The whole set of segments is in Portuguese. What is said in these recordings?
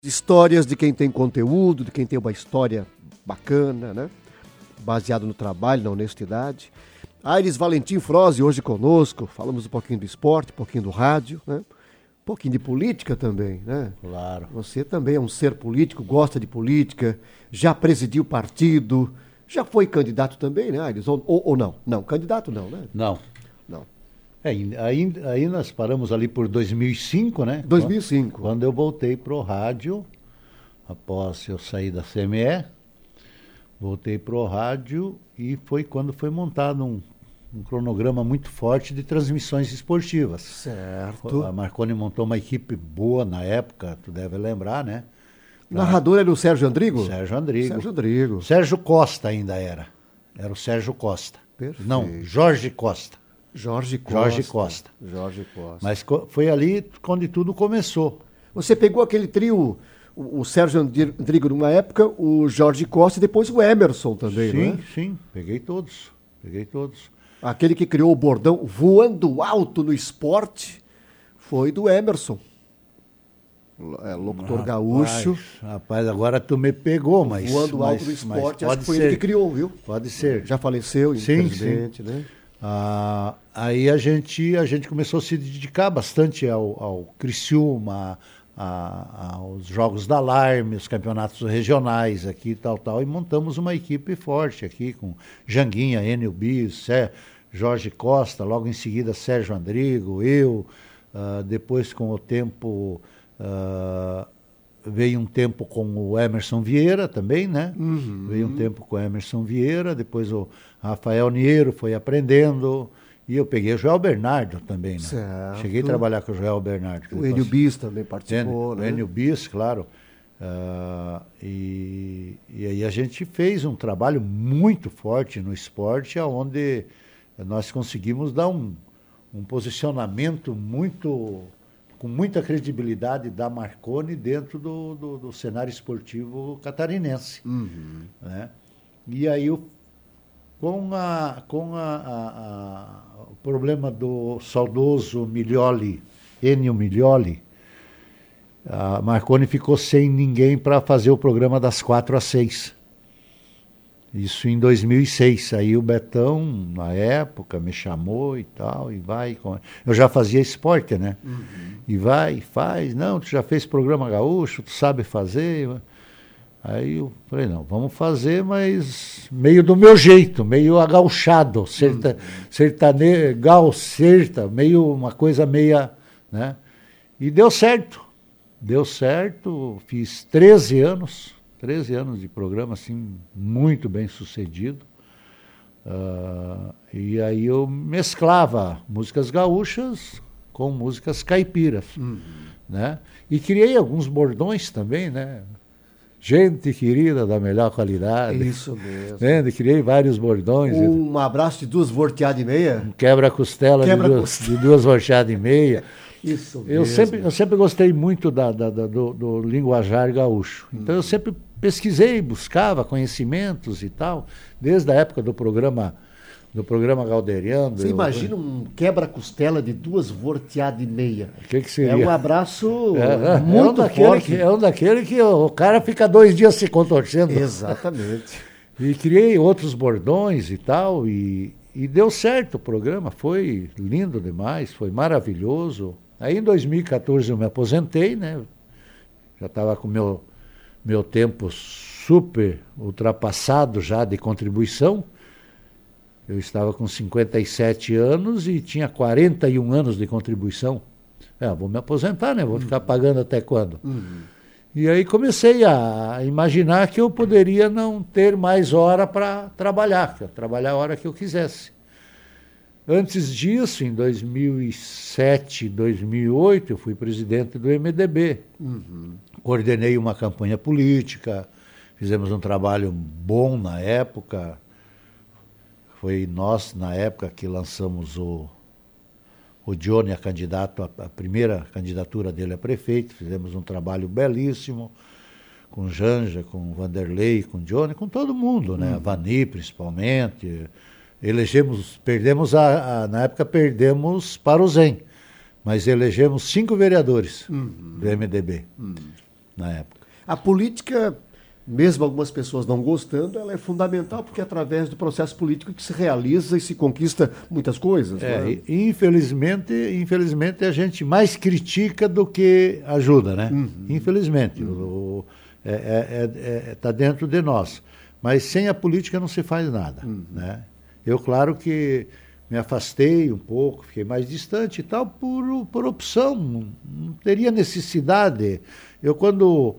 Histórias de quem tem conteúdo, de quem tem uma história bacana, né? Baseado no trabalho, na honestidade. Aires Valentim Froze hoje conosco, falamos um pouquinho do esporte, um pouquinho do rádio, né? Um pouquinho de política também, né? Claro. Você também é um ser político, gosta de política, já presidiu partido, já foi candidato também, né, Aires? Ou não? Não, candidato não, né? Não. Não. Aí nós paramos ali por 2005, né? 2005. Quando eu voltei pro rádio, após eu sair da CME, voltei pro rádio e foi quando foi montado um cronograma muito forte de transmissões esportivas. Certo. A Marconi montou uma equipe boa na época, tu deve lembrar, né? Narrador era o Sérgio Andrigo? Sérgio Andrigo. Sérgio Andrigo. Sérgio Costa ainda era. Era o Sérgio Costa. Perfeito. Não, Jorge Costa. Jorge Costa. Mas foi ali onde tudo começou. Você pegou aquele trio, o Sérgio Andrigo numa época, o Jorge Costa e depois o Emerson também, sim, não é? Sim, peguei todos. Aquele que criou o bordão voando alto no esporte foi do Emerson. Locutor gaúcho. Rapaz, agora tu me pegou, mas... Voando alto no esporte, acho que foi ele que criou, viu? Pode ser. Já faleceu, infelizmente, né? Aí a gente começou a se dedicar bastante ao Criciúma, aos Jogos da Alarme, os campeonatos regionais aqui e montamos uma equipe forte aqui com Janguinha, Enio Bis, Jorge Costa, logo em seguida Sérgio Andrigo, eu, depois com o tempo veio um tempo com o Emerson Vieira também, né? Uhum. Veio um tempo com o Emerson Vieira, depois o Rafael Niero foi aprendendo, e eu peguei o Joel Bernardo também, né? Certo. Cheguei a trabalhar com o Joel Bernardo. O Enio Bis também participou, né? O Enio Bis, claro. E aí a gente fez um trabalho muito forte no esporte, onde nós conseguimos dar um posicionamento com muita credibilidade da Marconi dentro do cenário esportivo catarinense. Uhum. Né? E aí, com o problema do saudoso Ennio Miglioli, a Marconi ficou sem ninguém para fazer o programa das 4 às 6. Isso em 2006. Aí o Betão, na época, me chamou e tal, e vai. Eu já fazia esporte, né? Uhum. E vai, faz. Não, tu já fez programa gaúcho, tu sabe fazer. Aí eu falei, não, vamos fazer, mas meio do meu jeito, meio agauchado, sertanegal, meio uma coisa meia, né? E deu certo, fiz 13 anos de programa, assim, muito bem sucedido. E aí eu mesclava músicas gaúchas com músicas caipiras, né? E criei alguns bordões também, né? Gente querida da melhor qualidade. Isso mesmo. Criei vários bordões. Um abraço de 2 volteadas e meia. Um quebra-costela de 2 volteadas e meia. Isso mesmo. Eu sempre gostei muito do linguajar gaúcho. Então eu sempre pesquisei, buscava conhecimentos e tal, desde a época do programa Galderiano. Você imagina um quebra-costela de 2 volteadas e meia? O que seria? É um abraço muito forte. É um daquele que o cara fica 2 dias se contorcendo. Exatamente. E criei outros bordões e tal, e deu certo o programa, foi lindo demais, foi maravilhoso. Aí em 2014 eu me aposentei, né? Já estava com meu tempo super ultrapassado já de contribuição. Eu estava com 57 anos e tinha 41 anos de contribuição. Vou me aposentar, né? Vou ficar pagando até quando? Uhum. E aí comecei a imaginar que eu poderia não ter mais hora para trabalhar a hora que eu quisesse. Antes disso, em 2007, 2008, eu fui presidente do MDB. Uhum. Coordenei uma campanha política, fizemos um trabalho bom na época. Foi nós, na época, que lançamos o Johnny, a primeira candidatura dele a prefeito. Fizemos um trabalho belíssimo, com Janja, com Vanderlei, com Johnny, com todo mundo, né? A Vani, principalmente. Na época perdemos para o Zen, mas elegemos 5 vereadores do MDB. na época. A política, mesmo algumas pessoas não gostando, ela é fundamental porque é através do processo político que se realiza e se conquista muitas coisas. Né? Infelizmente a gente mais critica do que ajuda, né? Infelizmente. Está dentro de nós. Mas sem a política não se faz nada. Né? Eu, claro que me afastei um pouco, fiquei mais distante e tal, por opção. Não teria necessidade. Quando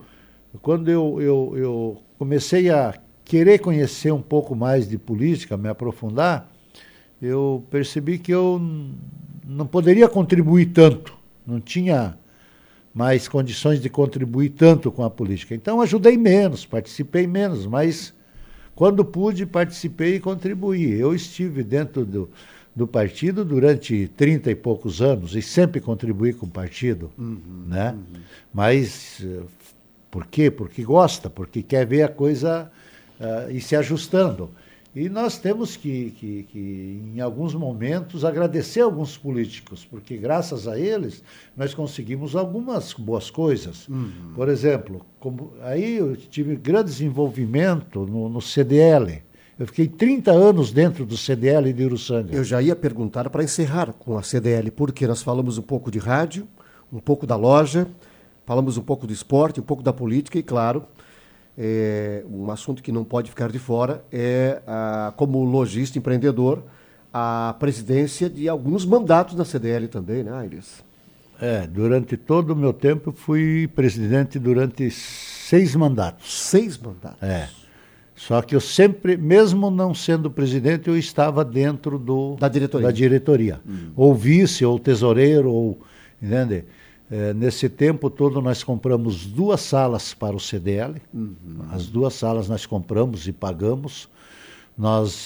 eu comecei a querer conhecer um pouco mais de política, me aprofundar, eu percebi que eu não poderia contribuir tanto. Não tinha mais condições de contribuir tanto com a política. Então, ajudei menos, participei menos, mas quando pude, participei e contribuí. Eu estive dentro do partido durante 30 e poucos anos e sempre contribuí com o partido, né? Mas por quê? Porque gosta, porque quer ver a coisa ir se ajustando. E nós temos que, em alguns momentos, agradecer alguns políticos, porque graças a eles nós conseguimos algumas boas coisas. Por exemplo, aí eu tive grande desenvolvimento no CDL. Eu fiquei 30 anos dentro do CDL de Uruçanga. Eu já ia perguntar para encerrar com a CDL, porque nós falamos um pouco de rádio, um pouco da loja, falamos um pouco do esporte, um pouco da política e, claro, um assunto que não pode ficar de fora como lojista empreendedor, a presidência de alguns mandatos na CDL também, né, Aires? Durante todo o meu tempo fui presidente durante 6 mandatos. 6 mandatos? Só que eu sempre, mesmo não sendo presidente, eu estava dentro da diretoria. Ou vice, ou tesoureiro, entende? Nesse tempo todo nós compramos 2 salas para o CDL. As 2 salas nós compramos e pagamos. Nós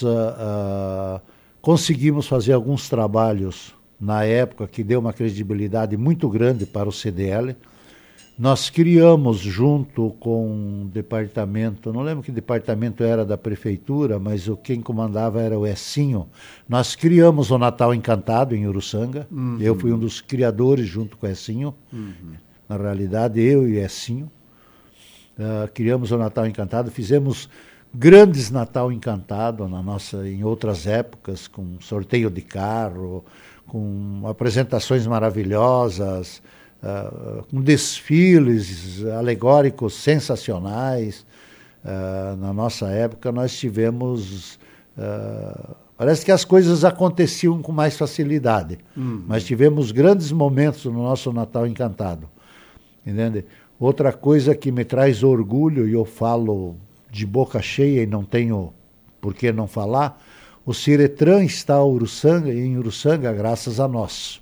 conseguimos fazer alguns trabalhos na época que deu uma credibilidade muito grande para o CDL. Nós criamos junto com o departamento, não lembro que departamento era da prefeitura, mas quem comandava era o Essinho. Nós criamos o Natal Encantado em Uruçanga. Eu fui um dos criadores junto com o Essinho. Na realidade, eu e o Essinho. Criamos o Natal Encantado, fizemos grandes Natal Encantado em outras épocas, com sorteio de carro, com apresentações maravilhosas, com desfiles alegóricos sensacionais. Na nossa época nós tivemos... parece que as coisas aconteciam com mais facilidade, mas tivemos grandes momentos no nosso Natal Encantado. Entende? Outra coisa que me traz orgulho, e eu falo de boca cheia e não tenho por que não falar, o Ciretran está em Uruçanga graças a nós.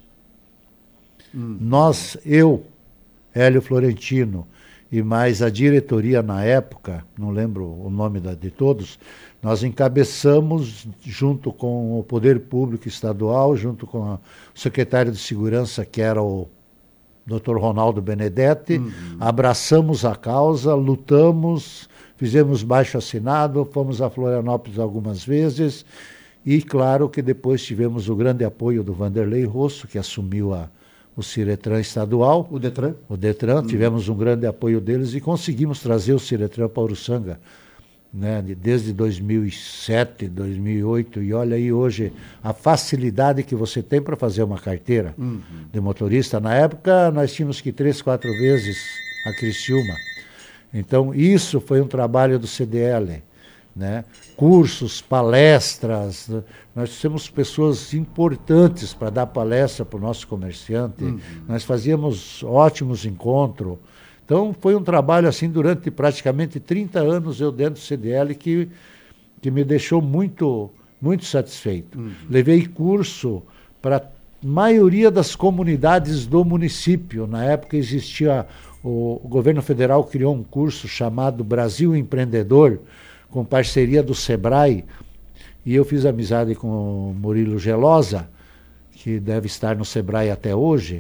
Nós, Hélio Florentino, e mais a diretoria na época, não lembro o nome de todos, nós encabeçamos, junto com o Poder Público Estadual, junto com o secretário de Segurança, que era o Dr. Ronaldo Benedetti, abraçamos a causa, lutamos, fizemos baixo-assinado, fomos a Florianópolis algumas vezes, e claro que depois tivemos o grande apoio do Vanderlei Rosso, que assumiu o Ciretran estadual. O Detran? O Detran, tivemos um grande apoio deles e conseguimos trazer o Ciretran para Uruçanga, né, desde 2007, 2008, e olha aí hoje a facilidade que você tem para fazer uma carteira de motorista. Na época nós tínhamos que ir 3, 4 vezes a Criciúma. Então isso foi um trabalho do CDL. Né? Cursos, palestras, nós temos pessoas importantes para dar palestra para o nosso comerciante, nós fazíamos ótimos encontros. Então foi um trabalho assim durante praticamente 30 anos eu dentro do CDL que me deixou muito, muito satisfeito. Levei curso para a maioria das comunidades do município. Na época existia, o governo federal criou um curso chamado Brasil Empreendedor, com parceria do Sebrae, e eu fiz amizade com o Murilo Gelosa, que deve estar no Sebrae até hoje,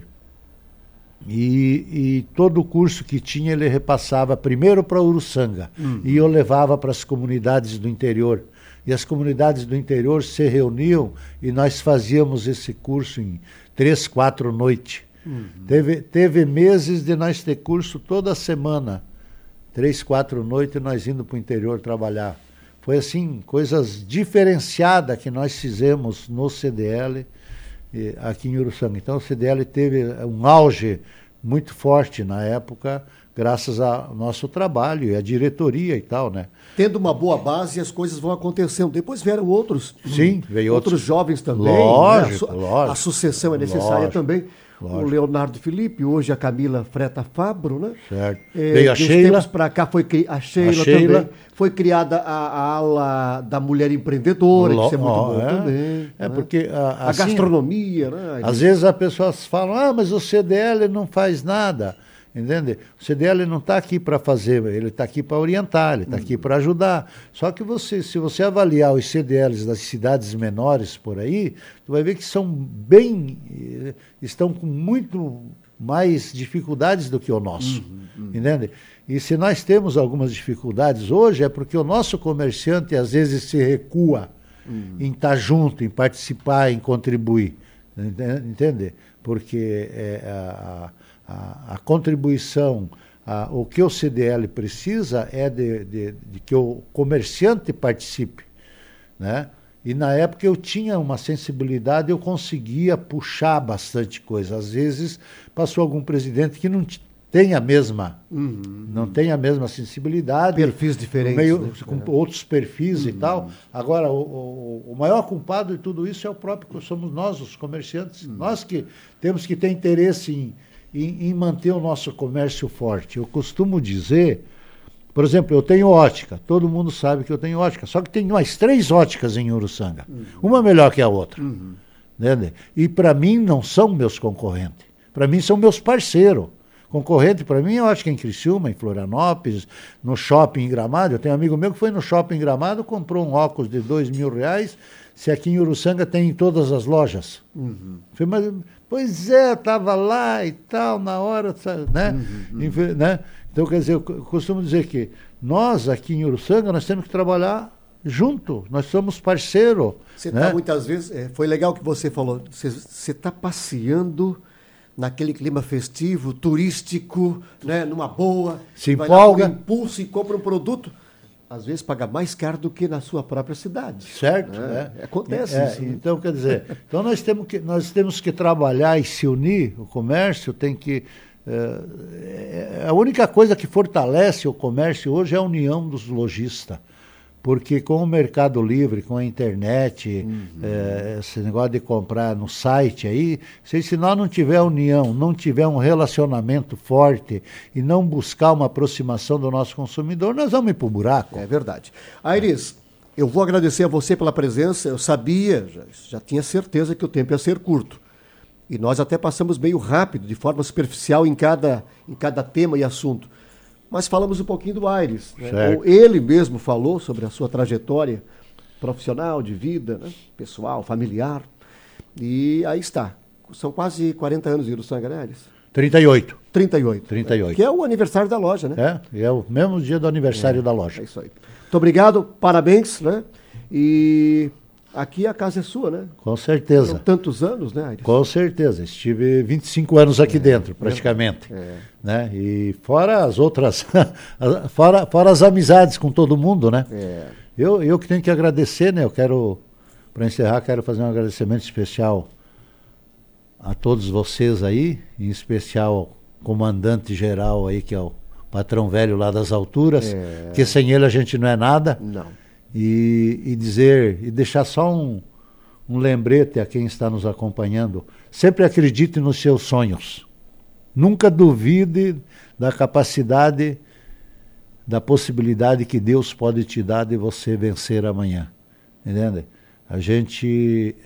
e todo o curso que tinha ele repassava primeiro para Uruçanga, e eu levava para as comunidades do interior. E as comunidades do interior se reuniam e nós fazíamos esse curso em 3, 4 noites. Teve meses de nós ter curso toda semana, 3, 4 noites, nós indo para o interior trabalhar. Foi assim, coisas diferenciadas que nós fizemos no CDL aqui em Uruçanga. Então o CDL teve um auge muito forte na época, graças ao nosso trabalho e à diretoria e tal, né? Tendo uma boa base, as coisas vão acontecendo. Depois vieram outros. Sim, veio outros jovens também. Lógico, né? lógico. A sucessão é necessária também. Lógico. O Leonardo Felipe, hoje a Camila Freta Fabro, né? Certo. Veio a Sheila. Tempos para cá foi a Sheila também. Foi criada a ala da mulher empreendedora, que isso é muito bom também. É, né? porque a assim, gastronomia, né? Às vezes as pessoas falam, mas o CDL não faz nada. Entende? O CDL não está aqui para fazer, ele está aqui para orientar, ele está aqui para ajudar. Só que se você avaliar os CDLs das cidades menores por aí, tu vai ver que estão com muito mais dificuldades do que o nosso. Entende? E se nós temos algumas dificuldades hoje, é porque o nosso comerciante às vezes se recua em estar junto, em participar, em contribuir. Entende? Porque a contribuição, o que o CDL precisa é de que o comerciante participe, né? E na época eu tinha uma sensibilidade, eu conseguia puxar bastante coisa. Às vezes passou algum presidente que não tem a mesma, não tem a mesma sensibilidade. Perfis diferentes. Meio, com outros perfis e tal. Agora, o maior culpado de tudo isso é o próprio, somos nós, os comerciantes. Nós que temos que ter interesse em manter o nosso comércio forte. Eu costumo dizer, por exemplo, eu tenho ótica, todo mundo sabe que eu tenho ótica, só que tem mais 3 óticas em Uruçanga, uma melhor que a outra. Entende? E para mim não são meus concorrentes, para mim são meus parceiros. Concorrente para mim é ótica em Criciúma, em Florianópolis, no shopping em Gramado. Eu tenho um amigo meu que foi no shopping em Gramado, comprou um óculos de R$2.000, se aqui em Uruçanga tem em todas as lojas. Falei, mas, pois é, estava lá e tal, na hora, né? Né? Então, quer dizer, eu costumo dizer que nós aqui em Uruçanga, nós temos que trabalhar junto, nós somos parceiro. Você né? muitas vezes, foi legal que você falou, você está passeando naquele clima festivo, turístico, né, numa boa, se vai empolga, lá com impulso e compra um produto, às vezes paga mais caro do que na sua própria cidade. Certo. Né? Acontece isso. Né? Então, quer dizer, então nós temos que trabalhar e se unir, o comércio tem que... a única coisa que fortalece o comércio hoje é a união dos lojistas. Porque com o Mercado Livre, com a internet, esse negócio de comprar no site aí, se nós não tiver união, não tiver um relacionamento forte e não buscar uma aproximação do nosso consumidor, nós vamos ir para o buraco. É verdade. Aires, eu vou agradecer a você pela presença. Eu sabia, já tinha certeza que o tempo ia ser curto. E nós até passamos meio rápido, de forma superficial em cada tema e assunto. Mas falamos um pouquinho do Aires. Né? Ele mesmo falou sobre a sua trajetória profissional, de vida, né? Pessoal, familiar. E aí está. São quase 40 anos de Uruçanga, né, Aires? 38. 38. 38. Né? Que é o aniversário da loja, né? É o mesmo dia do aniversário da loja. É isso aí. Muito obrigado, parabéns, né? E aqui a casa é sua, né? Com certeza. São tantos anos, né, Aires? Com certeza. Estive 25 anos aqui dentro, praticamente. Né? E fora as outras, fora as amizades com todo mundo, né? Eu que tenho que agradecer, né? Eu quero, para encerrar, quero fazer um agradecimento especial a todos vocês aí, em especial ao comandante-geral aí, que é o patrão velho lá das alturas, que sem ele a gente não é nada. Não. E deixar só um lembrete a quem está nos acompanhando. Sempre acredite nos seus sonhos. Nunca duvide da capacidade, da possibilidade que Deus pode te dar de você vencer amanhã. Entende? A gente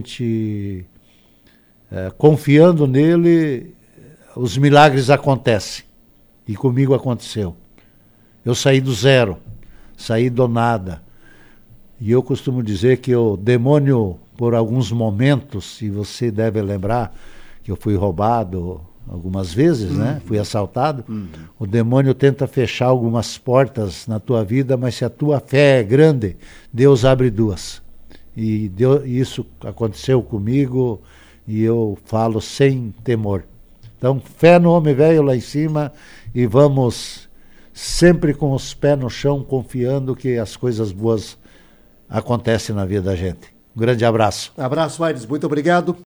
confiando nele, os milagres acontecem. E comigo aconteceu. Eu saí do zero, saí do nada. E eu costumo dizer que o demônio, por alguns momentos, e você deve lembrar que eu fui roubado algumas vezes, né? Fui assaltado. O demônio tenta fechar algumas portas na tua vida, mas se a tua fé é grande, Deus abre 2. E isso aconteceu comigo e eu falo sem temor. Então, fé no homem velho lá em cima e vamos sempre com os pés no chão, confiando que as coisas boas acontecem na vida da gente. Um grande abraço. Abraço, Aires. Muito obrigado.